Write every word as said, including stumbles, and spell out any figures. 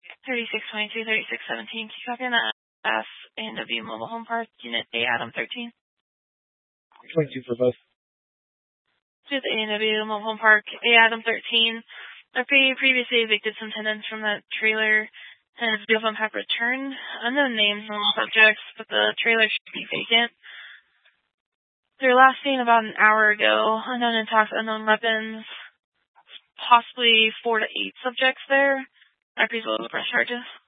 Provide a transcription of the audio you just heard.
thirty-six twenty-two, thirty-six seventeen. Can you copy on that? S A and W Mobile Home Park, Unit A, Adam thirteen. twenty-two for both. To the A and W Mobile Home Park, A, Adam thirteen. Our P previously evicted some tenants from that trailer, and the vehicle have returned. Unknown names and subjects, but the trailer should be vacant. They were last seen about an hour ago. Unknown intox, unknown weapons. Possibly four to eight subjects there. Our people will press charges.